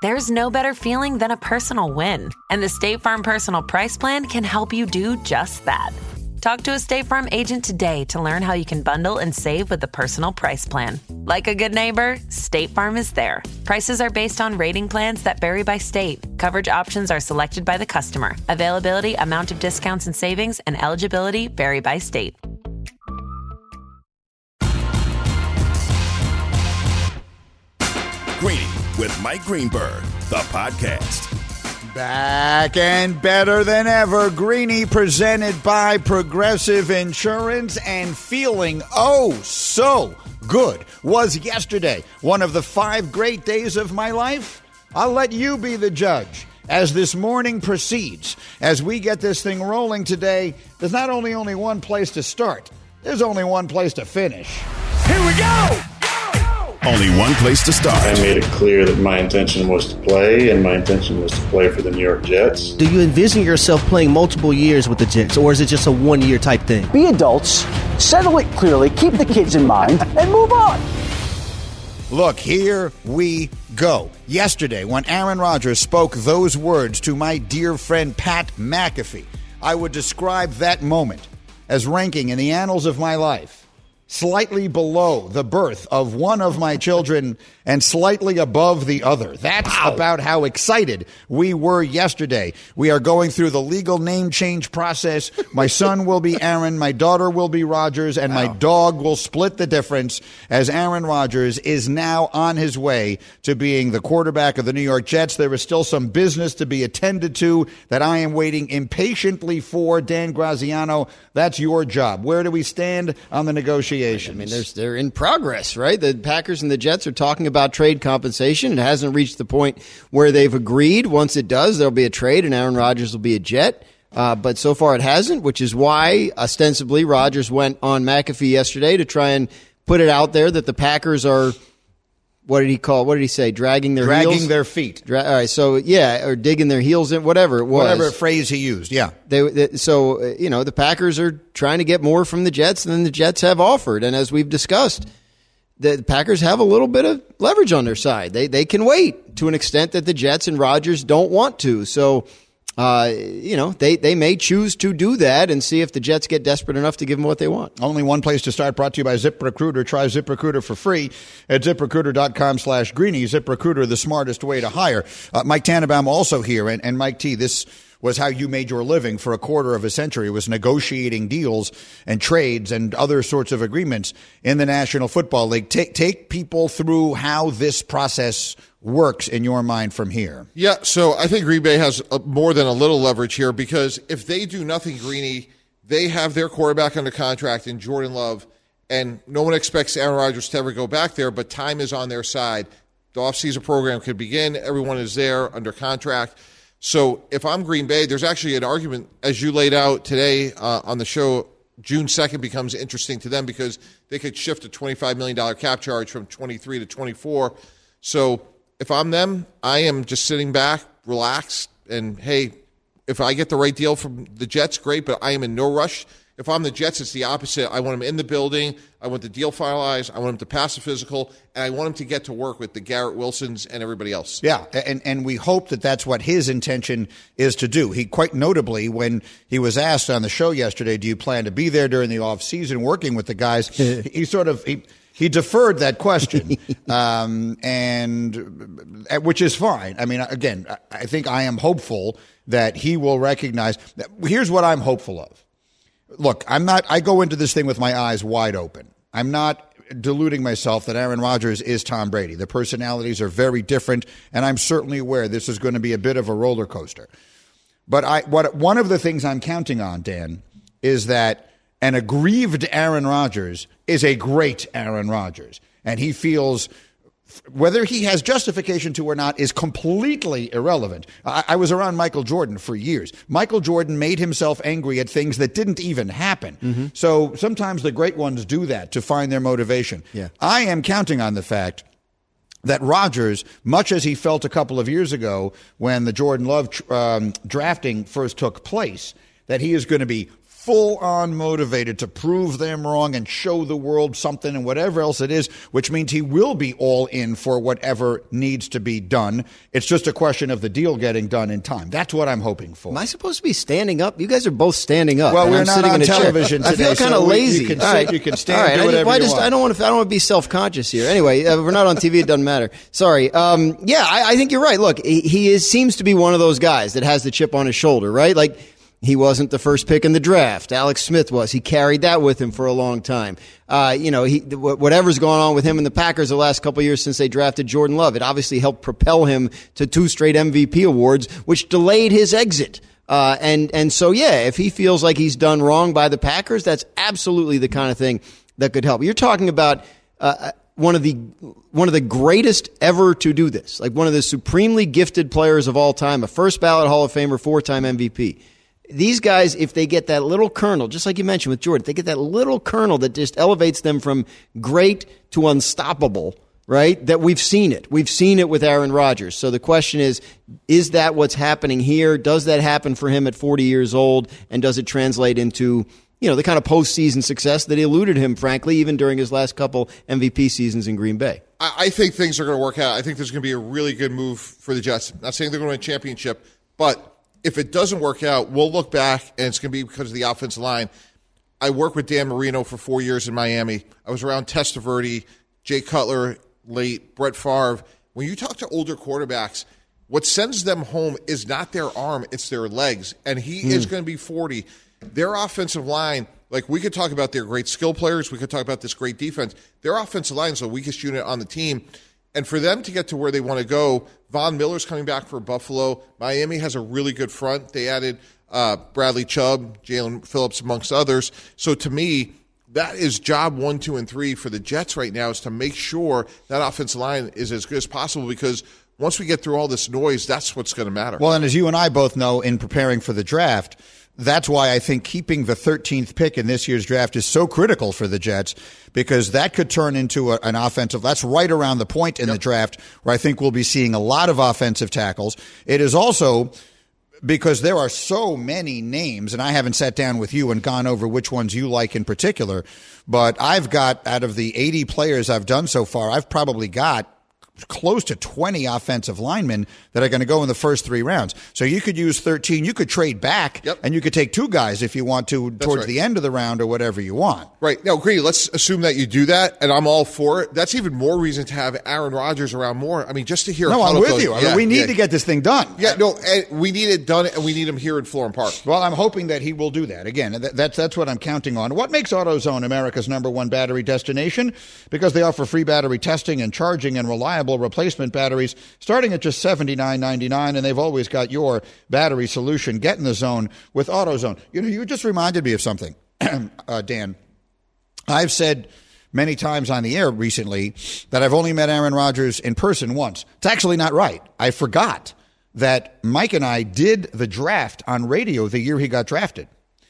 There's no better feeling than a personal win. And the State Farm Personal Price Plan can help you do just that. Talk to a State Farm agent today to learn how you can bundle and save with the Personal Price Plan. Like a good neighbor, State Farm is there. Prices are based on rating plans that vary by state. Coverage options are selected by the customer. Availability, amount of discounts and savings, and eligibility vary by state. Greeny with Mike Greenberg, the podcast. Back and better than ever. Greeny presented by Progressive Insurance, and feeling oh so good was yesterday. One of the 5 great days of my life? I'll let you be the judge. As this morning proceeds, as we get this thing rolling today, there's not only one place to start, there's only one place to finish. Here we go! Only one place to start. I made it clear that my intention was to play, and my intention was to play for the New York Jets. Do you envision yourself playing multiple years with the Jets, or is it just a one-year type thing? Be adults, settle it clearly, keep the kids in mind, and move on. Look, here we go. Yesterday, when Aaron Rodgers spoke those words to my dear friend Pat McAfee, I would describe that moment as ranking in the annals of my life slightly below the birth of one of my children and slightly above the other. That's about how excited we were yesterday. We are going through the legal name change process. My son will be Aaron, my daughter will be Rodgers, and my dog will split the difference as Aaron Rodgers is now on his way to being the quarterback of the New York Jets. There is still some business to be attended to that I am waiting impatiently for. Dan Graziano, that's your job. Where do we stand on the negotiations? I mean, they're in progress, right? The Packers and the Jets are talking about trade compensation. It hasn't reached the point where they've agreed. Once it does, there'll be a trade and Aaron Rodgers will be a Jet. But so far it hasn't, which is why, ostensibly, Rodgers went on McAfee yesterday to try and put it out there that the Packers are, what did he say? Dragging their heels? Dragging their feet. All right, so, yeah, or digging their heels in, whatever it was. Whatever phrase he used, yeah. The Packers are trying to get more from the Jets than the Jets have offered. And as we've discussed, the Packers have a little bit of leverage on their side. They can wait to an extent that the Jets and Rodgers don't want to. So, they may choose to do that and see if the Jets get desperate enough to give them what they want. Only one place to start, brought to you by ZipRecruiter. Try ZipRecruiter for free at ZipRecruiter.com/Greeny. ZipRecruiter, the smartest way to hire. Mike Tannenbaum also here. And Mike T., this was how you made your living for a quarter of a century, was negotiating deals and trades and other sorts of agreements in the National Football League. Take people through how this process works in your mind from here. Yeah, so I think Green Bay has more than a little leverage here, because if they do nothing, Greeny, they have their quarterback under contract in Jordan Love, and no one expects Aaron Rodgers to ever go back there, but time is on their side. The offseason program could begin. Everyone is there under contract. So if I'm Green Bay, there's actually an argument, as you laid out today on the show, June 2nd becomes interesting to them because they could shift a $25 million cap charge from 23 to 24. So if I'm them, I am just sitting back, relaxed, and, hey, if I get the right deal from the Jets, great, but I am in no rush. If I'm the Jets, it's the opposite. I want him in the building. I want the deal finalized. I want him to pass the physical, and I want him to get to work with the Garrett Wilsons and everybody else. Yeah, and we hope that that's what his intention is to do. He quite notably, when he was asked on the show yesterday, do you plan to be there during the offseason working with the guys, he deferred that question, and which is fine. I mean, again, I think I am hopeful that he will recognize. Here's what I'm hopeful of. Look, I go into this thing with my eyes wide open. I'm not deluding myself that Aaron Rodgers is Tom Brady. The personalities are very different, and I'm certainly aware this is going to be a bit of a roller coaster. But one of the things I'm counting on, Dan, is that an aggrieved Aaron Rodgers is a great Aaron Rodgers, and he feels whether he has justification to or not is completely irrelevant. I was around Michael Jordan for years. Michael Jordan made himself angry at things that didn't even happen. Mm-hmm. So sometimes the great ones do that to find their motivation. Yeah. I am counting on the fact that Rodgers, much as he felt a couple of years ago when the Jordan Love drafting first took place, that he is going to be full on motivated to prove them wrong and show the world something and whatever else it is, which means he will be all in for whatever needs to be done. It's just a question of the deal getting done in time. That's what I'm hoping for. Am I supposed to be standing up? You guys are both standing up. Well, and we're I'm not sitting on in a television chair. today. I feel kind of so lazy. You can sit, all right. you can stand, all right. do whatever you want. I don't want to be self-conscious here. Anyway, we're not on TV. It doesn't matter. Sorry. I think you're right. Look, he seems to be one of those guys that has the chip on his shoulder, right? Like, he wasn't the first pick in the draft. Alex Smith was. He carried that with him for a long time. Whatever's going on with him and the Packers the last couple of years since they drafted Jordan Love, it obviously helped propel him to 2 straight MVP awards, which delayed his exit. So if he feels like he's done wrong by the Packers, that's absolutely the kind of thing that could help. You're talking about one of the greatest ever to do this, like one of the supremely gifted players of all time, a first ballot Hall of Famer, 4-time MVP. These guys, if they get that little kernel, just like you mentioned with Jordan, they get that little kernel that just elevates them from great to unstoppable, right? That we've seen it. We've seen it with Aaron Rodgers. So the question is that what's happening here? Does that happen for him at 40 years old? And does it translate into, the kind of postseason success that eluded him, frankly, even during his last couple MVP seasons in Green Bay? I think things are going to work out. I think there's going to be a really good move for the Jets. Not saying they're going to win a championship, but if it doesn't work out, we'll look back, and it's going to be because of the offensive line. I worked with Dan Marino for 4 years in Miami. I was around Testaverde, Jay Cutler, late, Brett Favre. When you talk to older quarterbacks, what sends them home is not their arm, it's their legs. And he is going to be 40. Their offensive line, like we could talk about their great skill players, we could talk about this great defense. Their offensive line is the weakest unit on the team. And for them to get to where they want to go, Von Miller's coming back for Buffalo. Miami has a really good front. They added Bradley Chubb, Jalen Phillips, amongst others. So to me, that is job 1, 2, and 3 for the Jets right now, is to make sure that offensive line is as good as possible, because once we get through all this noise, that's what's going to matter. Well, and as you and I both know, in preparing for the draft, that's why I think keeping the 13th pick in this year's draft is so critical for the Jets, because that could turn into an offensive. That's right around the point in the draft where I think we'll be seeing a lot of offensive tackles. It is also because there are so many names, and I haven't sat down with you and gone over which ones you like in particular, but I've got, out of the 80 players I've done so far, I've probably got close to 20 offensive linemen that are going to go in the first 3 rounds. So you could use 13. You could trade back, and you could take 2 guys if you want to towards the end of the round or whatever you want. Right. Now, Greeny, let's assume that you do that, and I'm all for it. That's even more reason to have Aaron Rodgers around more. I mean, just to hear No, I'm with you. We need to get this thing done. Yeah, no, and we need it done, and we need him here in Florham Park. Well, I'm hoping that he will do that. Again, that's what I'm counting on. What makes AutoZone America's #1 battery destination? Because they offer free battery testing and charging and reliable replacement batteries starting at just $79.99, and they've always got your battery solution. Get in the zone with AutoZone. You just reminded me of something, Dan. I've said many times on the air recently that I've only met Aaron Rodgers in person once. It's actually not right. I forgot that Mike and I did the draft on radio the year he got drafted.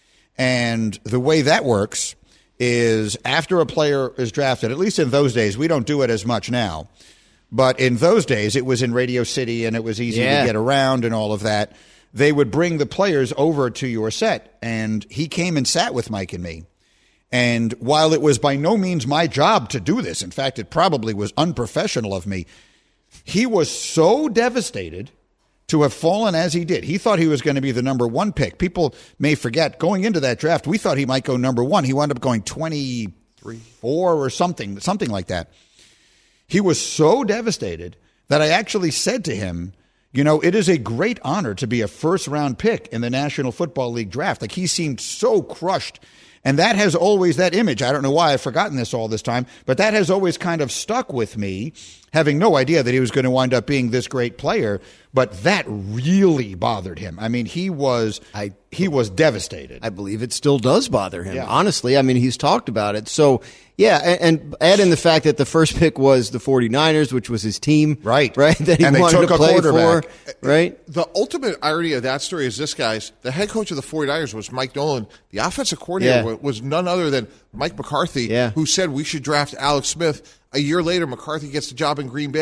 And the way that works is after a player is drafted, at least in those days, we don't do it as much now, but in those days it was in Radio City and it was easy to get around and all of that. They would bring the players over to your set, and he came and sat with Mike and me. And while it was by no means my job to do this, in fact, it probably was unprofessional of me, he was so devastated to have fallen as he did. He thought he was going to be the #1 pick. People may forget, going into that draft, we thought he might go #1. He wound up going 23, 4 or something like that. He was so devastated that I actually said to him, it is a great honor to be a first-round pick in the National Football League draft. Like, he seemed so crushed. And that has always, that image, I don't know why I've forgotten this all this time, but that has always kind of stuck with me, having no idea that he was going to wind up being this great player. But that really bothered him. I mean, he was devastated. I believe it still does bother him. Yeah. Honestly, I mean, he's talked about it. So, yeah, and add in the fact that the first pick was the 49ers, which was his team. Right. That he wanted to play for. Right. The ultimate irony of that story is this, guys. The head coach of the 49ers was Mike Nolan. The offensive coordinator was none other than Mike McCarthy, who said we should draft Alex Smith. A year later, McCarthy gets the job in Green Bay,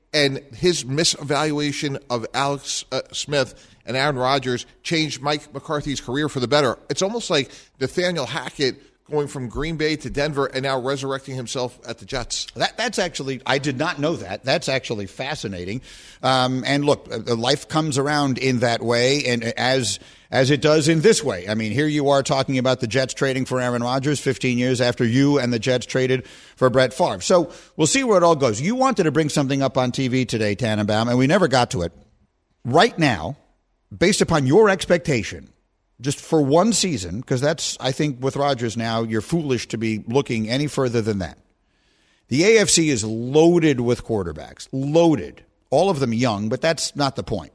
and his misevaluation of Alex Smith and Aaron Rodgers changed Mike McCarthy's career for the better. It's almost like Nathaniel Hackett going from Green Bay to Denver and now resurrecting himself at the Jets. That's actually, I did not know that. That's actually fascinating. And look, life comes around in that way, and as it does in this way. I mean, here you are talking about the Jets trading for Aaron Rodgers 15 years after you and the Jets traded for Brett Favre. So we'll see where it all goes. You wanted to bring something up on TV today, Tannenbaum, and we never got to it. Right now, based upon your expectation, just for one season, because that's, I think, with Rodgers now, you're foolish to be looking any further than that. The AFC is loaded with quarterbacks. Loaded. All of them young, but that's not the point.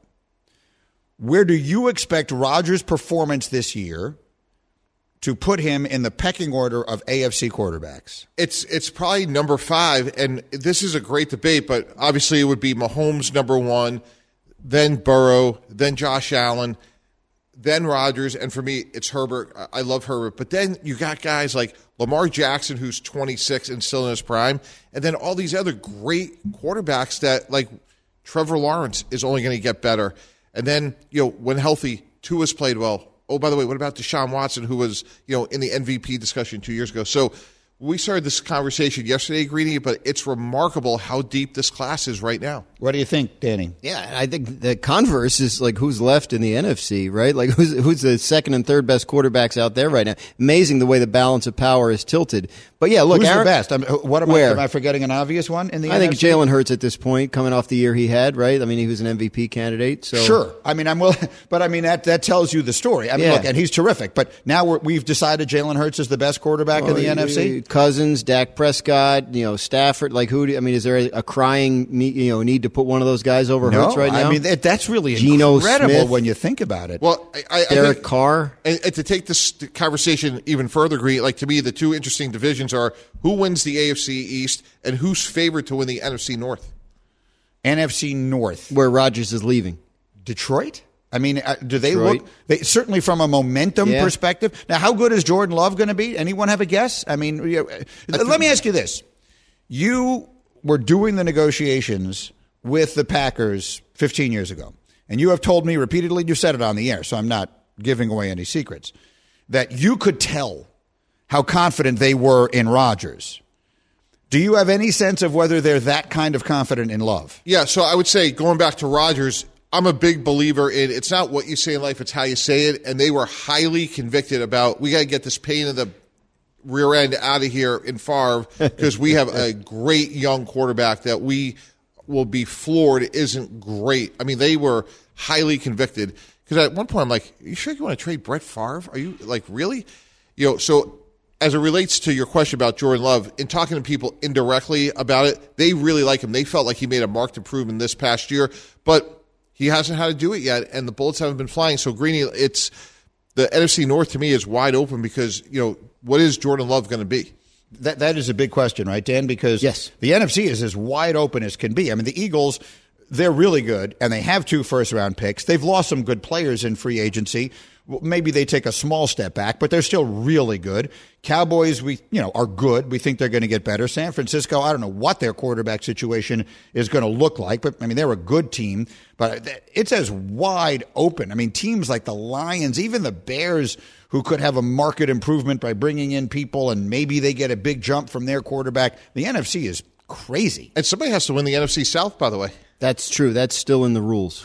Where do you expect Rodgers' performance this year to put him in the pecking order of AFC quarterbacks? It's probably number 5, and this is a great debate, but obviously it would be Mahomes number 1, then Burrow, then Josh Allen, then Rodgers, and for me, it's Herbert. I love Herbert. But then you got guys like Lamar Jackson, who's 26 and still in his prime, and then all these other great quarterbacks that, like Trevor Lawrence, is only going to get better. And then, when healthy, Tua's played well. Oh, by the way, what about Deshaun Watson, who was, in the MVP discussion 2 years ago? So we started this conversation yesterday, Greeny, but it's remarkable how deep this class is right now. What do you think, Danny? Yeah, I think the converse is like who's left in the NFC, right? Like who's the second and third best quarterbacks out there right now. Amazing the way the balance of power is tilted. But yeah, look, who's Aaron, the best? Am I forgetting an obvious one in the NFC? I think Jalen Hurts at this point, coming off the year he had, right? I mean, he was an MVP candidate. So sure. I mean, I'm willing, but I mean that tells you the story. I mean, look, and he's terrific. But now we've decided Jalen Hurts is the best quarterback in the NFC. Cousins, Dak Prescott, Stafford. Like is there a crying need to put one of those guys over Hurts right now? I mean, that's really Geno incredible Smith. when you think about it. Well, I Derek think, Carr. And to take this conversation even further, Green, like to me, the two interesting divisions are who wins the AFC East and who's favored to win the NFC North. NFC North, where Rodgers is leaving. Detroit. I mean, do they look? Certainly from a momentum perspective. Now, how good is Jordan Love going to be? Anyone have a guess? I mean, let me ask you this: you were doing the negotiations with the Packers 15 years ago, and you have told me repeatedly, you said it on the air, so I'm not giving away any secrets, that you could tell how confident they were in Rodgers. Do you have any sense of whether they're that kind of confident in Love? Yeah, so I would say, going back to Rodgers, I'm a big believer in it's not what you say in life, it's how you say it, and they were highly convicted about, we got to get this pain in the rear end out of here in Favre because we have a great young quarterback that we will be floored isn't great. I mean, they were highly convicted. Because at one point, I'm like, are you sure you want to trade Brett Favre? Are you, like, really? So as it relates to your question about Jordan Love, in talking to people indirectly about it, they really like him. They felt like he made a marked improvement this past year, but he hasn't had to do it yet, and the bullets haven't been flying. So, Greeny, it's the NFC North to me is wide open because, what is Jordan Love going to be? That is a big question, right, Dan? Because the NFC is as wide open as can be. I mean, the Eagles, they're really good, and they have 2 first-round picks. They've lost some good players in free agency. Well, maybe they take a small step back, but they're still really good. Cowboys, are good. We think they're going to get better. San Francisco, I don't know what their quarterback situation is going to look like, but, I mean, they're a good team. But it's as wide open. I mean, teams like the Lions, even the Bears, who could have a market improvement by bringing in people, and maybe they get a big jump from their quarterback. The NFC is crazy. And somebody has to win the NFC South, by the way. That's true. That's still in the rules.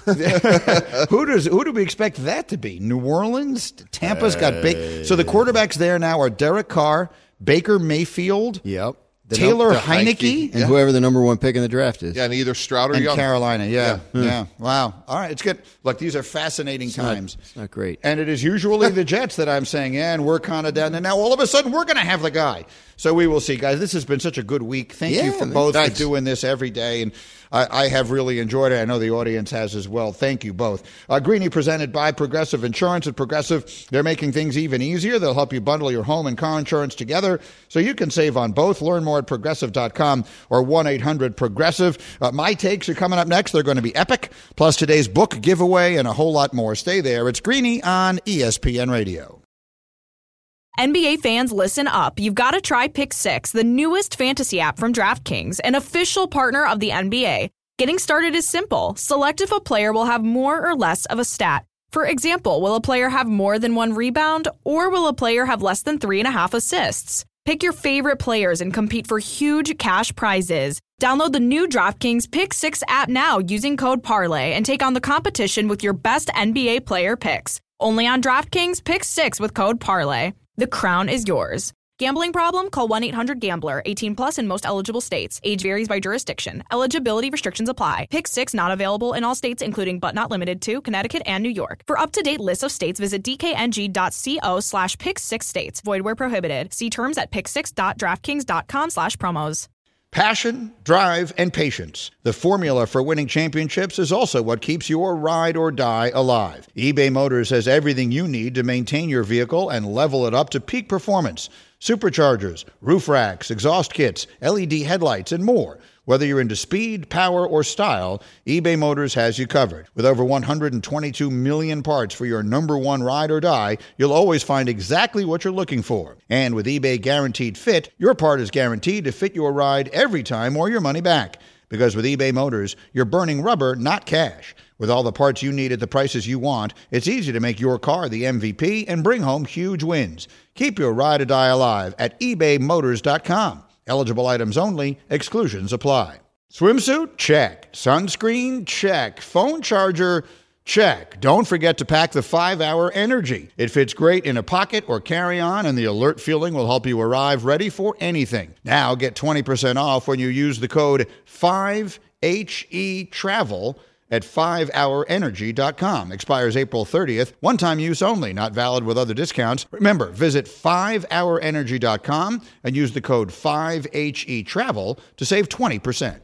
Who do we expect that to be? New Orleans? Tampa's got big. So the quarterbacks there now are Derek Carr, Baker Mayfield. Yep. Taylor Heineke. And whoever the number 1 pick in the draft is. Yeah, and either Stroud or Young. Carolina, yeah. Wow. All right, it's good. Look, these are fascinating times. It's not great. And it is usually the Jets that I'm saying, and we're kind of down. And now all of a sudden we're going to have the guy. So we will see, guys. This has been such a good week. Thank you for both for doing this every day. And I have really enjoyed it. I know the audience has as well. Thank you both. Greeny presented by Progressive Insurance. At Progressive, they're making things even easier. They'll help you bundle your home and car insurance together so you can save on both. Learn more at Progressive.com or 1-800-PROGRESSIVE. My takes are coming up next. They're going to be epic, plus today's book giveaway and a whole lot more. Stay there. It's Greeny on ESPN Radio. NBA fans, listen up. You've got to try Pick 6, the newest fantasy app from DraftKings, an official partner of the NBA. Getting started is simple. Select if a player will have more or less of a stat. For example, will a player have more than 1 rebound, or will a player have less than 3.5 assists? Pick your favorite players and compete for huge cash prizes. Download the new DraftKings Pick 6 app now using code parlay and take on the competition with your best NBA player picks. Only on DraftKings Pick 6 with code parlay. The crown is yours. Gambling problem? Call 1-800-GAMBLER. 18 plus in most eligible states. Age varies by jurisdiction. Eligibility restrictions apply. Pick 6 not available in all states, including but not limited to Connecticut and New York. For up-to-date lists of states, visit dkng.co/pick6states. Void where prohibited. See terms at pick6.draftkings.com/promos. Passion, drive, and patience. The formula for winning championships is also what keeps your ride or die alive. eBay Motors has everything you need to maintain your vehicle and level it up to peak performance. Superchargers, roof racks, exhaust kits, LED headlights, and more. Whether you're into speed, power, or style, eBay Motors has you covered. With over 122 million parts for your number one ride or die, you'll always find exactly what you're looking for. And with eBay Guaranteed Fit, your part is guaranteed to fit your ride every time or your money back. Because with eBay Motors, you're burning rubber, not cash. With all the parts you need at the prices you want, it's easy to make your car the MVP and bring home huge wins. Keep your ride or die alive at ebaymotors.com. Eligible items only. Exclusions apply. Swimsuit? Check. Sunscreen? Check. Phone charger? Check. Don't forget to pack the 5-Hour Energy. It fits great in a pocket or carry-on, and the alert feeling will help you arrive ready for anything. Now get 20% off when you use the code 5HETRAVEL at 5hourenergy.com. Expires April 30th. One-time use only. Not valid with other discounts. Remember, visit 5hourenergy.com and use the code 5HETRAVEL to save 20%.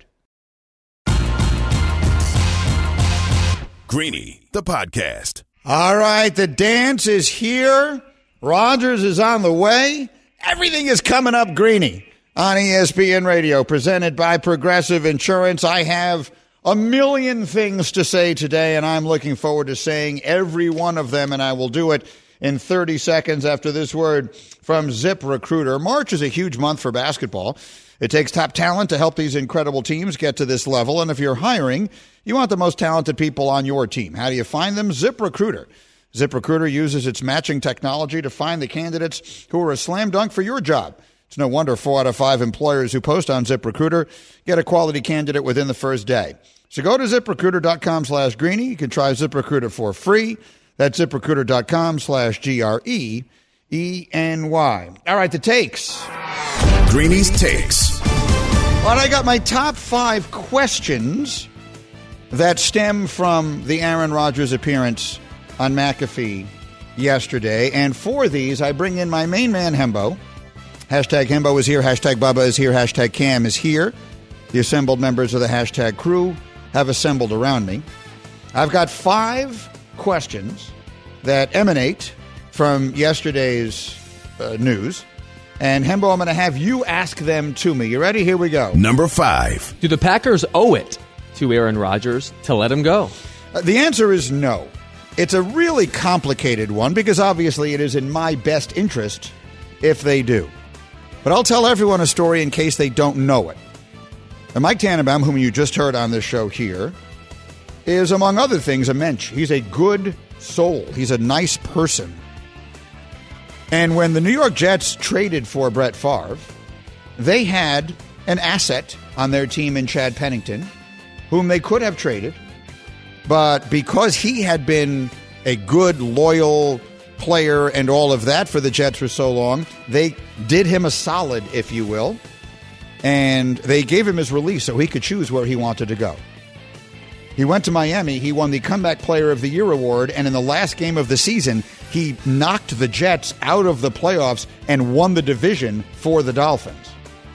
Greeny, the podcast. All right, the dance is here. Rodgers is on the way. Everything is coming up, Greeny, on ESPN Radio, presented by Progressive Insurance. I have a million things to say today, and I'm looking forward to saying every one of them, and I will do it in 30 seconds after this word from ZipRecruiter. March is a huge month for basketball. It takes top talent to help these incredible teams get to this level, and if you're hiring, you want the most talented people on your team. How do you find them? ZipRecruiter. ZipRecruiter uses its matching technology to find the candidates who are a slam dunk for your job. It's no wonder 4 out of 5 employers who post on ZipRecruiter get a quality candidate within the first day. So go to ZipRecruiter.com/Greeny. You can try ZipRecruiter for free. That's ZipRecruiter.com/GREENY. All right, the takes. Greeny's Takes. All right, I got my top 5 questions that stem from the Aaron Rodgers appearance on McAfee yesterday. And for these, I bring in my main man, Hembo. Hashtag Hembo is here. Hashtag Bubba is here. Hashtag Cam is here. The assembled members of the hashtag crew have assembled around me. I've got 5 questions that emanate from yesterday's news. And Hembo, I'm going to have you ask them to me. You ready? Here we go. Number 5. Do the Packers owe it to Aaron Rodgers to let him go? The answer is no. It's a really complicated one because obviously it is in my best interest if they do. But I'll tell everyone a story in case they don't know it. And Mike Tannenbaum, whom you just heard on this show here, is, among other things, a mensch. He's a good soul. He's a nice person. And when the New York Jets traded for Brett Favre, they had an asset on their team in Chad Pennington, whom they could have traded. But because he had been a good, loyal player and all of that for the Jets for so long, they did him a solid, if you will. And they gave him his release so he could choose where he wanted to go. He went to Miami. He won the Comeback Player of the Year award. And in the last game of the season, he knocked the Jets out of the playoffs and won the division for the Dolphins.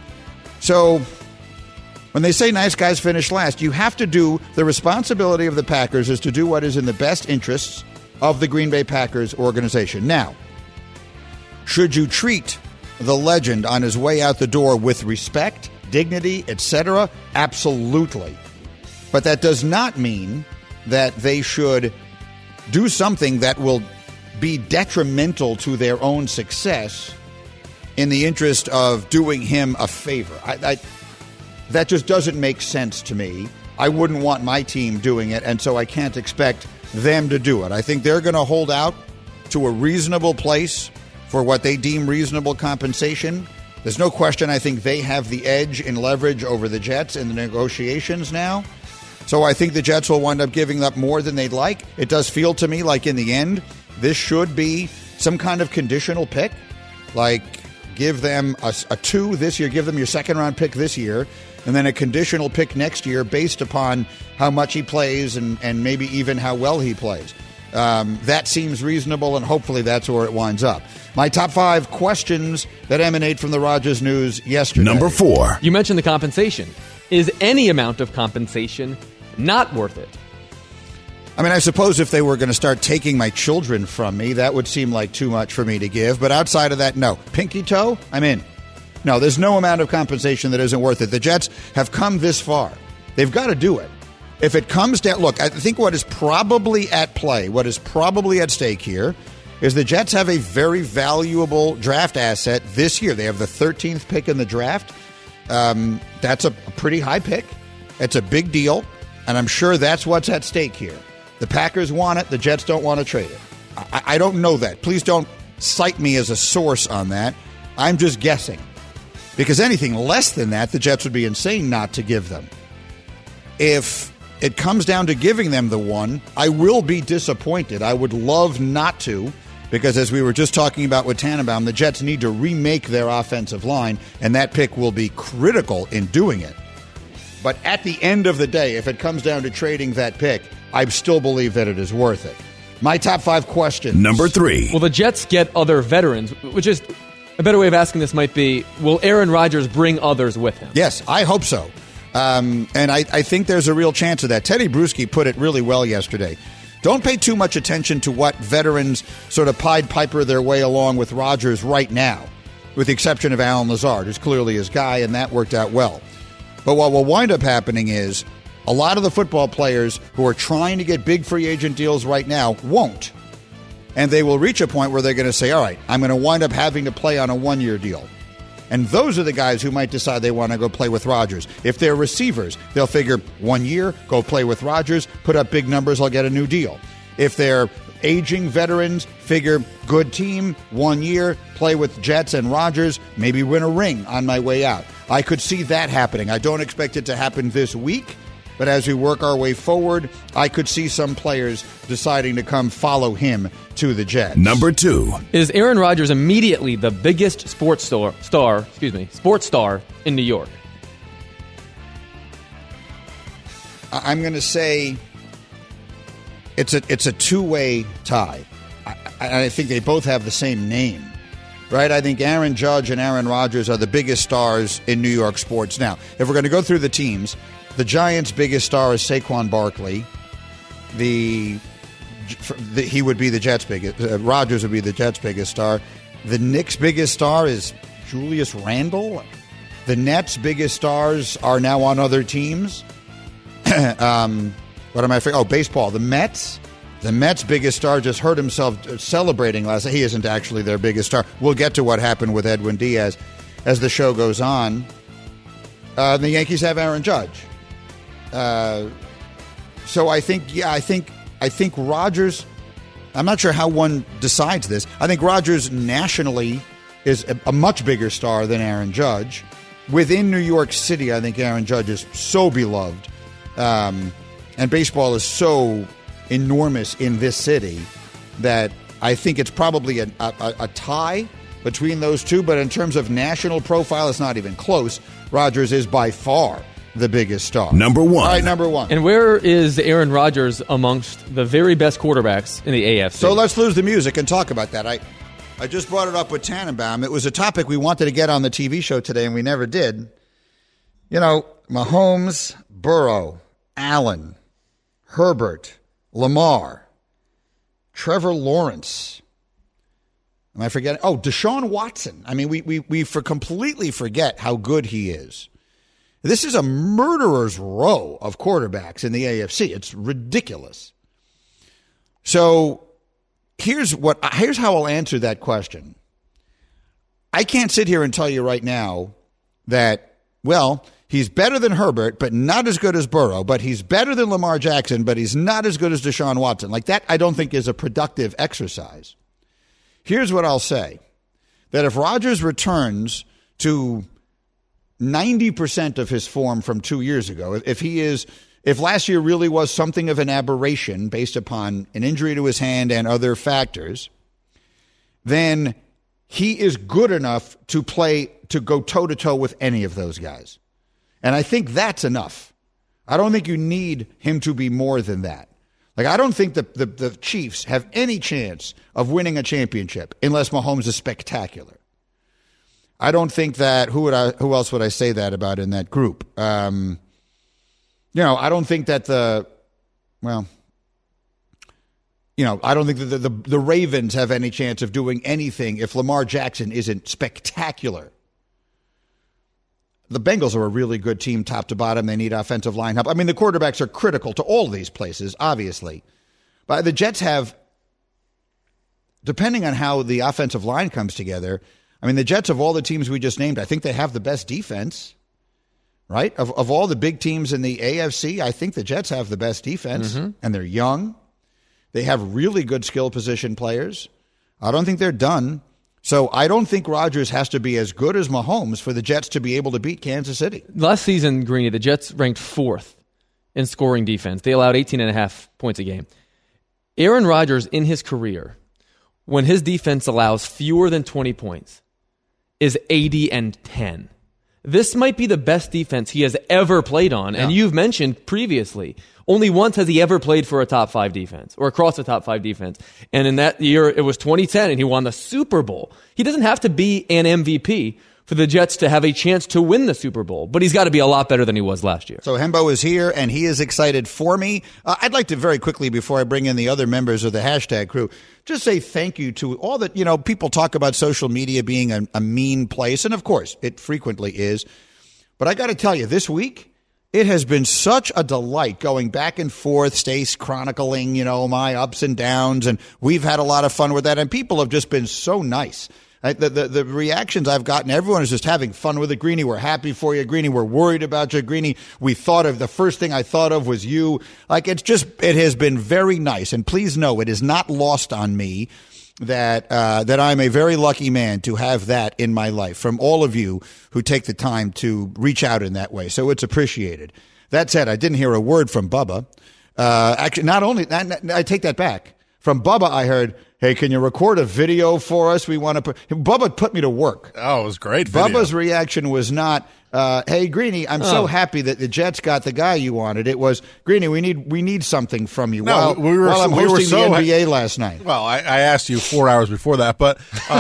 So when they say nice guys finish last, you have to do, the responsibility of the Packers is to do what is in the best interests of the Green Bay Packers organization. Now, should you treat the legend on his way out the door with respect, dignity, etc.? Absolutely. But that does not mean that they should do something that will be detrimental to their own success in the interest of doing him a favor. That just doesn't make sense to me. I wouldn't want my team doing it, and so I can't expect them to do it. I think they're going to hold out to a reasonable place for what they deem reasonable compensation. There's no question I think they have the edge in leverage over the Jets in the negotiations now. So I think the Jets will wind up giving up more than they'd like. It does feel to me like in the end, this should be some kind of conditional pick. Like give them a 2 this year, give them your second-round pick this year, and then a conditional pick next year based upon how much he plays and maybe even how well he plays. That seems reasonable, and hopefully that's where it winds up. My top 5 questions that emanate from the Rodgers news yesterday. Number 4. You mentioned the compensation. Is any amount of compensation not worth it? I mean, I suppose if they were going to start taking my children from me, that would seem like too much for me to give. But outside of that, no. Pinky toe, I'm in. No, there's no amount of compensation that isn't worth it. The Jets have come this far. They've got to do it. If it comes down, look, I think what is probably at play, what is probably at stake here, is the Jets have a very valuable draft asset this year. They have the 13th pick in the draft. That's a pretty high pick. It's a big deal, and I'm sure that's what's at stake here. The Packers want it. The Jets don't want to trade it. I don't know that. Please don't cite me as a source on that. I'm just guessing. Because anything less than that, the Jets would be insane not to give them. If it comes down to giving them the one, I will be disappointed. I would love not to, because as we were just talking about with Tannenbaum, the Jets need to remake their offensive line, and that pick will be critical in doing it. But at the end of the day, if it comes down to trading that pick, I still believe that it is worth it. My top 5 questions. Number 3. Will the Jets get other veterans? Which is, a better way of asking this might be, will Aaron Rodgers bring others with him? Yes, I hope so. And I think there's a real chance of that. Teddy Bruschi put it really well yesterday. Don't pay too much attention to what veterans sort of Pied Piper their way along with Rodgers right now, with the exception of Allen Lazard, who's clearly his guy, and that worked out well. But what will wind up happening is a lot of the football players who are trying to get big free agent deals right now won't. And they will reach a point where they're going to say, all right, I'm going to wind up having to play on a 1-year deal. And those are the guys who might decide they want to go play with Rodgers. If they're receivers, they'll figure 1 year, go play with Rodgers, put up big numbers, I'll get a new deal. If they're aging veterans, figure good team, 1 year, play with Jets and Rodgers, maybe win a ring on my way out. I could see that happening. I don't expect it to happen this week, but as we work our way forward, I could see some players deciding to come follow him to the Jets. Number 2. Is Aaron Rodgers immediately the biggest sports star in New York? I'm going to say it's a two-way tie. I think they both have the same name, right? I think Aaron Judge and Aaron Rodgers are the biggest stars in New York sports. Now, if we're going to go through the teams, the Giants' biggest star is Saquon Barkley. He would be the Jets' biggest. Rodgers would be the Jets' biggest star. The Knicks' biggest star is Julius Randle. The Nets' biggest stars are now on other teams. What am I forgetting? Oh, baseball. The Mets' biggest star just hurt himself celebrating last night. He isn't actually their biggest star. We'll get to what happened with Edwin Diaz as the show goes on. The Yankees have Aaron Judge. So I think Rodgers, I'm not sure how one decides this. I think Rodgers nationally is a much bigger star than Aaron Judge. Within New York City, I think Aaron Judge is so beloved. And baseball is so enormous in this city that I think it's probably a tie between those two. But in terms of national profile, it's not even close. Rodgers is by far the biggest star. Number 1. All right, number 1. And where is Aaron Rodgers amongst the very best quarterbacks in the AFC? So let's lose the music and talk about that. I just brought it up with Tannenbaum. It was a topic we wanted to get on the TV show today, and we never did. You know, Mahomes, Burrow, Allen, Herbert, Lamar, Trevor Lawrence. Am I forgetting? Oh, Deshaun Watson. I mean, we completely forget how good he is. This is a murderer's row of quarterbacks in the AFC. It's ridiculous. So here's how I'll answer that question. I can't sit here and tell you right now that, well, He's better than Herbert, but not as good as Burrow. But he's better than Lamar Jackson, but he's not as good as Deshaun Watson. Like that, I don't think is a productive exercise. Here's what I'll say. That if Rodgers returns to 90% of his form from 2 years ago, if last year really was something of an aberration based upon an injury to his hand and other factors, then he is good enough to go toe-to-toe with any of those guys. And I think that's enough. I don't think you need him to be more than that. Like, I don't think the Chiefs have any chance of winning a championship unless Mahomes is spectacular. I don't think that, who else would I say that about in that group? I don't think that I don't think that the Ravens have any chance of doing anything if Lamar Jackson isn't spectacular. The Bengals are a really good team top to bottom. They need offensive line help. I mean, the quarterbacks are critical to all these places, obviously. But the Jets have, depending on how the offensive line comes together, I mean, the Jets, of all the teams we just named, I think they have the best defense, right? Of all the big teams in the AFC, I think the Jets have the best defense, and they're young. They have really good skill position players. I don't think they're done. So I don't think Rodgers has to be as good as Mahomes for the Jets to be able to beat Kansas City. Last season, Greeny, the Jets ranked 4th in scoring defense. They allowed 18.5 points a game. Aaron Rodgers, in his career, when his defense allows fewer than 20 points, is 80-10. This might be the best defense he has ever played on. Yeah. And you've mentioned previously, only once has he ever played for a top 5 defense or across a top 5 defense. And in that year, it was 2010 and he won the Super Bowl. He doesn't have to be an MVP for the Jets to have a chance to win the Super Bowl, but he's got to be a lot better than he was last year. So Hembo is here and he is excited for me. I'd like to very quickly, before I bring in the other members of the hashtag crew, just say thank you to all that, people talk about social media being a mean place. And of course, it frequently is. But I got to tell you, this week, it has been such a delight going back and forth, Stace chronicling, my ups and downs. And we've had a lot of fun with that. And people have just been so nice. The reactions I've gotten, everyone is just having fun with it. Greeny, we're happy for you. Greeny, we're worried about you. Greeny, the first thing I thought of was you. Like, it has been very nice. And please know, it is not lost on me that I'm a very lucky man to have that in my life from all of you who take the time to reach out in that way. So it's appreciated. That said, I didn't hear a word from Bubba. Actually, I take that back. From Bubba, I heard, hey, can you record a video for us? Bubba put me to work. Oh, it was great video. Bubba's reaction was not, hey, Greeny, I'm so happy that the Jets got the guy you wanted. It was, Greeny, we need something from you. No, while I'm hosting the NBA last night. Well, I asked you 4 hours before that, but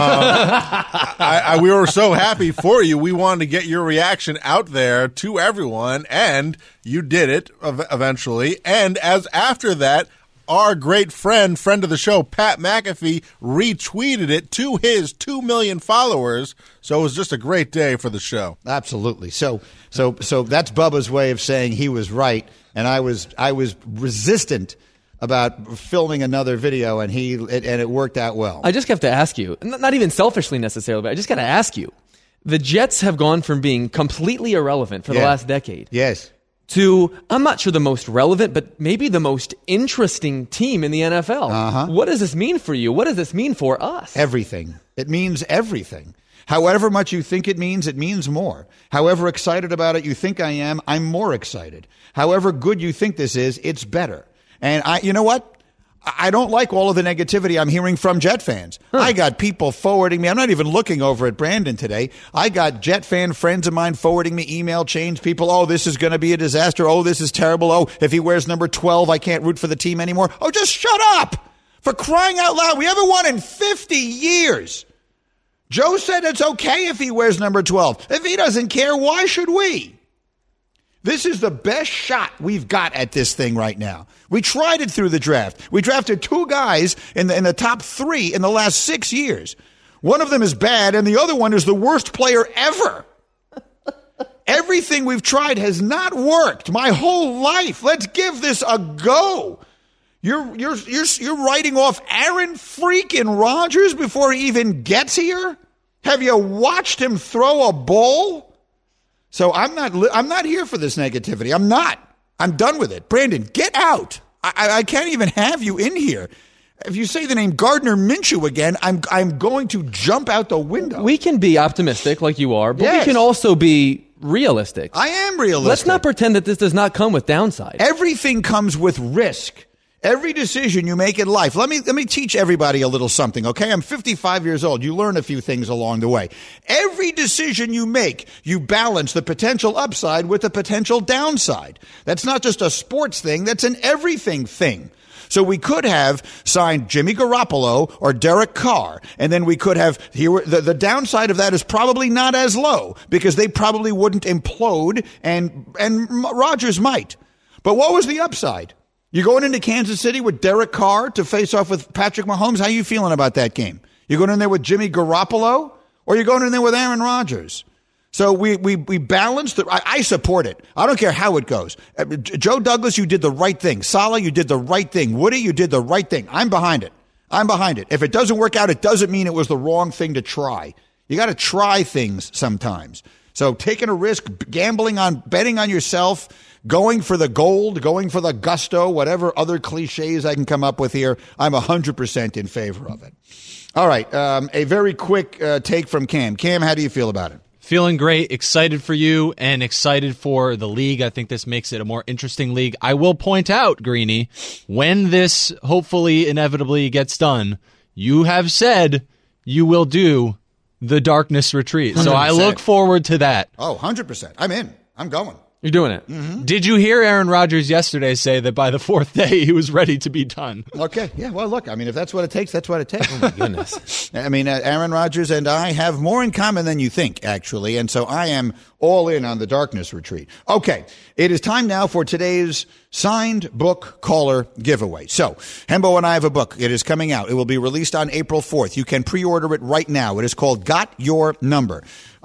we were so happy for you. We wanted to get your reaction out there to everyone, and you did it eventually. And after that, our great friend of the show, Pat McAfee, retweeted it to his 2 million followers. So it was just a great day for the show. Absolutely. So that's Bubba's way of saying he was right, and I was resistant about filming another video, and it worked out well. I just have to ask you, not even selfishly necessarily, but I just got to ask you, the Jets have gone from being completely irrelevant for the last decade. Yes. To, I'm not sure the most relevant, but maybe the most interesting team in the NFL. Uh-huh. What does this mean for you? What does this mean for us? Everything. It means everything. However much you think it means more. However excited about it you think I am, I'm more excited. However good you think this is, it's better. And you know what? I don't like all of the negativity I'm hearing from Jet fans. I got people forwarding me. I'm not even looking over at Brandon today. I got Jet fan friends of mine forwarding me email chains. People, oh, this is going to be a disaster. Oh, this is terrible. Oh, if he wears number 12, I can't root for the team anymore. Oh, just shut up. For crying out loud. We haven't won in 50 years. Joe said it's okay if he wears number 12. If he doesn't care, why should we? This is the best shot we've got at this thing right now. We tried it through the draft. We drafted 2 guys in the top 3 in the last 6 years. One of them is bad, and the other one is the worst player ever. Everything we've tried has not worked my whole life. Let's give this a go. You're writing off Aaron freaking Rodgers before he even gets here? Have you watched him throw a ball? So I'm not here for this negativity. I'm not. I'm done with it. Brandon, get out. I can't even have you in here. If you say the name Gardner Minshew again, I'm going to jump out the window. We can be optimistic like you are, but Yes. we can also be realistic. I am realistic. Let's not pretend that this does not come with downside. Everything comes with risk. Every decision you make in life. Let me teach everybody a little something, okay? I'm 55 years old. You learn a few things along the way. Every decision you make, you balance the potential upside with the potential downside. That's not just a sports thing, that's an everything thing. So we could have signed Jimmy Garoppolo or Derek Carr, and then we could have the downside of that is probably not as low because they probably wouldn't implode, and Rodgers might. But what was the upside? You going into Kansas City with Derek Carr to face off with Patrick Mahomes? How you feeling about that game? You going in there with Jimmy Garoppolo, or you going in there with Aaron Rodgers? So we balanced. I support it. I don't care how it goes. Joe Douglas, you did the right thing. Saleh, you did the right thing. Woody, you did the right thing. I'm behind it. If it doesn't work out, it doesn't mean it was the wrong thing to try. You got to try things sometimes. So taking a risk, betting on yourself, going for the gold, going for the gusto, whatever other cliches I can come up with here, I'm 100% in favor of it. All right, a very quick take from Cam. Cam, how do you feel about it? Feeling great, excited for you, and excited for the league. I think this makes it a more interesting league. I will point out, Greeny, when this hopefully inevitably gets done, you have said you will do the Darkness Retreat. 100%. So I look forward to that. Oh, 100%. I'm in. I'm going. You're doing it. Mm-hmm. Did you hear Aaron Rodgers yesterday say that by the fourth day he was ready to be done? Okay. Yeah, well, look, I mean, if that's what it takes, that's what it takes. Oh, my goodness. I mean, Aaron Rodgers and I have more in common than you think, actually. And so I am all in on the Darkness Retreat. Okay. It is time now for today's signed book caller giveaway. So, Hembo and I have a book. It is coming out. It will be released on April 4th. You can pre-order it right now. It is called Got Your Number.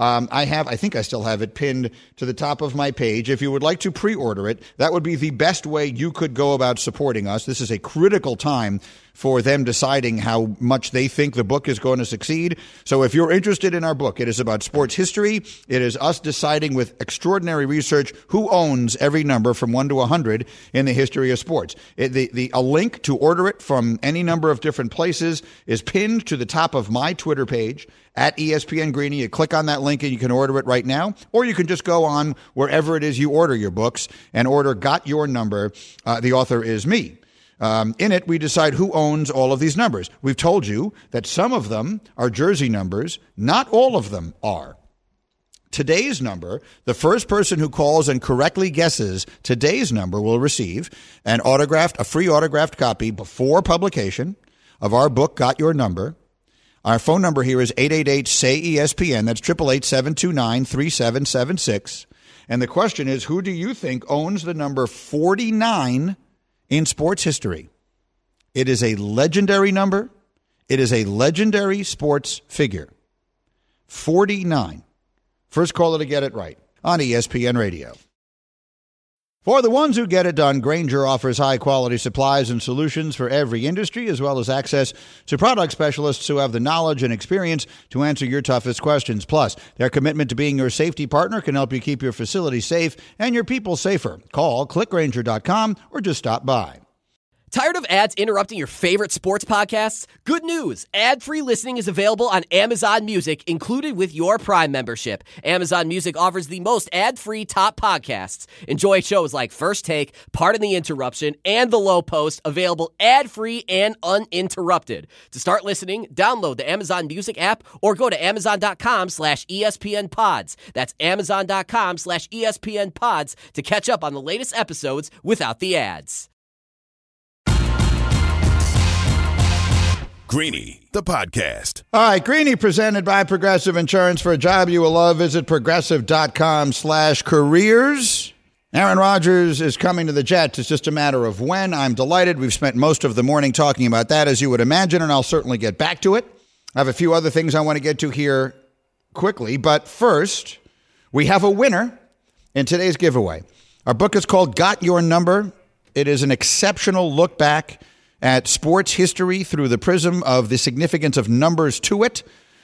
I think I still have it pinned to the top of my page. If you would like to pre-order it, that would be the best way you could go about supporting us. This is a critical time for them deciding how much they think the book is going to succeed. So if you're interested in our book, it is about sports history. It is us deciding with extraordinary research who owns every number from 1 to 100 in the history of sports. A link to order it from any number of different places is pinned to the top of my Twitter page at ESPN Greeny. You click on that link and you can order it right now, or you can just go on wherever it is you order your books and order Got Your Number. The author is me. In it, we decide who owns all of these numbers. We've told you that some of them are jersey numbers. Not all of them are. Today's number, the first person who calls and correctly guesses today's number will receive a free autographed copy before publication of our book, Got Your Number. Our phone number here is 888-SAY-ESPN. That's 888-729-3776. And the question is, who do you think owns the number 49 in sports history? It is a legendary number. It is a legendary sports figure. 49. First caller to get it right on ESPN Radio. For the ones who get it done, Grainger offers high-quality supplies and solutions for every industry, as well as access to product specialists who have the knowledge and experience to answer your toughest questions. Plus, their commitment to being your safety partner can help you keep your facility safe and your people safer. Call clickgrainger.com or just stop by. Tired of ads interrupting your favorite sports podcasts? Good news! Ad-free listening is available on Amazon Music, included with your Prime membership. Amazon Music offers the most ad-free top podcasts. Enjoy shows like First Take, Pardon the Interruption, and The Low Post, available ad-free and uninterrupted. To start listening, download the Amazon Music app or go to amazon.com/ESPNpods. That's amazon.com/ESPNpods to catch up on the latest episodes without the ads. Greeny, the podcast. All right, Greeny presented by Progressive Insurance. For a job you will love, visit progressive.com/careers. Aaron Rodgers is coming to the Jets. It's just a matter of when. I'm delighted. We've spent most of the morning talking about that, as you would imagine, and I'll certainly get back to it. I have a few other things I want to get to here quickly, but first, we have a winner in today's giveaway. Our book is called Got Your Number. It is an exceptional look back at sports history through the prism of the significance of numbers to it.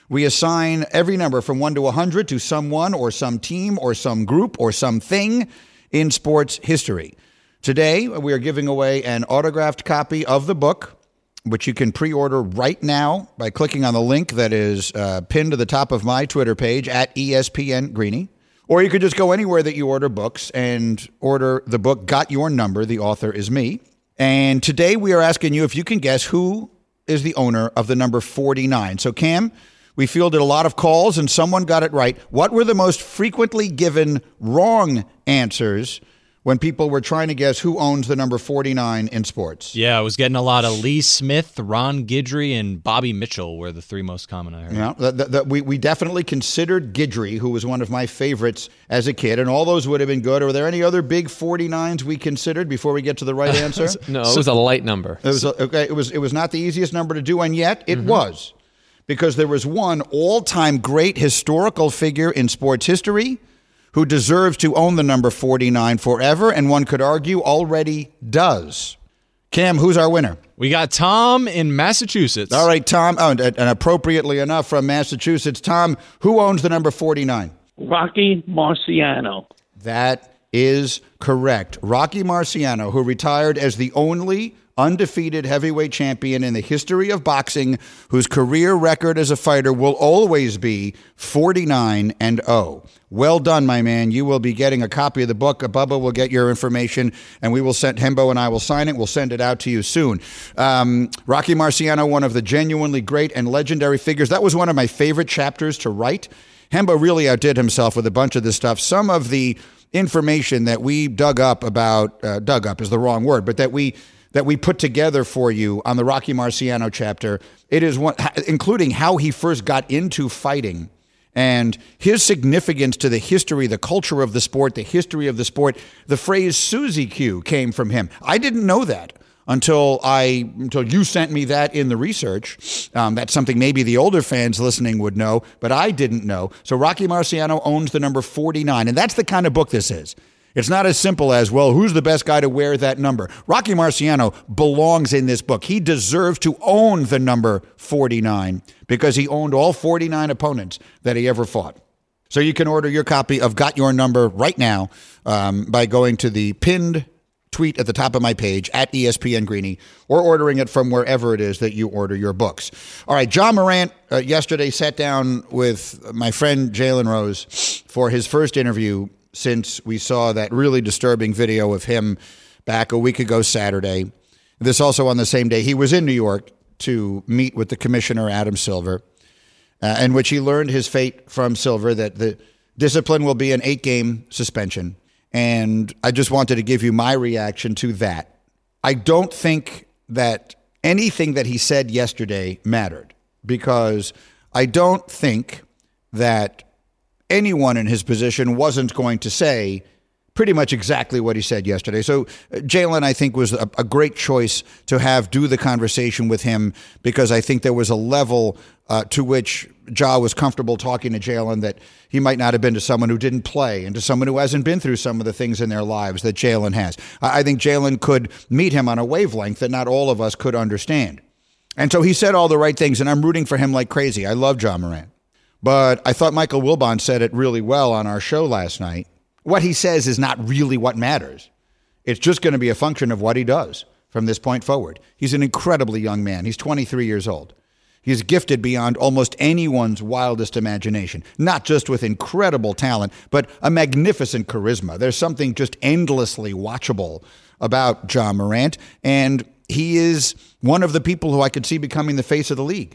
We assign every number from 1 to 100 to someone or some team or some group or something in sports history. Today, we are giving away an autographed copy of the book, which you can pre-order right now by clicking on the link that is pinned to the top of my Twitter page at ESPN Greeny. Or you could just go anywhere that you order books and order the book Got Your Number. The author is me. And today we are asking you if you can guess who is the owner of the number 49. So, Cam, we fielded a lot of calls and someone got it right. What were the most frequently given wrong answers when people were trying to guess who owns the number 49 in sports? Yeah, I was getting a lot of Lee Smith, Ron Guidry, and Bobby Mitchell were the three most common I heard. Yeah, we definitely considered Guidry, who was one of my favorites as a kid, and all those would have been good. Were there any other big 49s we considered before we get to the right answer? No, it was a light number. It was not the easiest number to do, and yet it was. Because there was one all-time great historical figure in sports history who deserves to own the number 49 forever, and one could argue already does. Cam, who's our winner? We got Tom in Massachusetts. All right, Tom, and appropriately enough from Massachusetts. Tom, who owns the number 49? Rocky Marciano. That is correct. Rocky Marciano, who retired as the only undefeated heavyweight champion in the history of boxing, whose career record as a fighter will always be 49-0. Well done, my man. You will be getting a copy of the book. Bubba will get your information, and we will send Hembo and I will sign it. We'll send it out to you soon. Rocky Marciano, one of the genuinely great and legendary figures. That was one of my favorite chapters to write. Hembo really outdid himself with a bunch of this stuff. Some of the information that we dug up is the wrong word, but that we put together for you on the Rocky Marciano chapter. It is one, including how he first got into fighting and his significance to the history, the culture of the sport, the history of the sport. The phrase Susie Q came from him. I didn't know that until you sent me that in the research. That's something maybe the older fans listening would know, but I didn't know. So Rocky Marciano owns the number 49, and that's the kind of book this is. It's not as simple as, well, who's the best guy to wear that number? Rocky Marciano belongs in this book. He deserves to own the number 49 because he owned all 49 opponents that he ever fought. So you can order your copy of Got Your Number right now by going to the pinned tweet at the top of my page at ESPN Greeny or ordering it from wherever it is that you order your books. All right, Ja Morant yesterday sat down with my friend Jalen Rose for his first interview since we saw that really disturbing video of him back a week ago Saturday. This also on the same day he was in New York to meet with the commissioner, Adam Silver, in which he learned his fate from Silver, that the discipline will be an 8-game suspension. And I just wanted to give you my reaction to that. I don't think that anything that he said yesterday mattered, because I don't think that anyone in his position wasn't going to say pretty much exactly what he said yesterday. So Jalen, I think, was a great choice to do the conversation with him, because I think there was a level to which Ja was comfortable talking to Jalen that he might not have been to someone who didn't play and to someone who hasn't been through some of the things in their lives that Jalen has. I think Jalen could meet him on a wavelength that not all of us could understand. And so he said all the right things, and I'm rooting for him like crazy. I love Ja Morant. But I thought Michael Wilbon said it really well on our show last night. What he says is not really what matters. It's just going to be a function of what he does from this point forward. He's an incredibly young man. He's 23 years old. He's gifted beyond almost anyone's wildest imagination, not just with incredible talent, but a magnificent charisma. There's something just endlessly watchable about Ja Morant, and he is one of the people who I could see becoming the face of the league.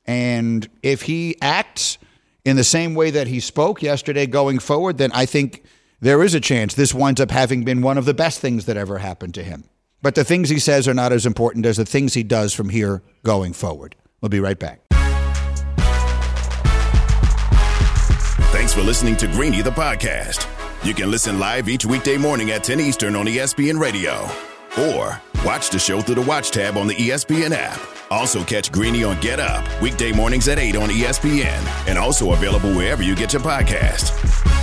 And if he acts in the same way that he spoke yesterday going forward, then I think there is a chance this winds up having been one of the best things that ever happened to him. But the things he says are not as important as the things he does from here going forward. We'll be right back. Thanks for listening to Greeny, the podcast. You can listen live each weekday morning at 10 Eastern on ESPN Radio. Or watch the show through the Watch tab on the ESPN app. Also catch Greeny on Get Up, weekday mornings at 8 on ESPN. And also available wherever you get your podcast.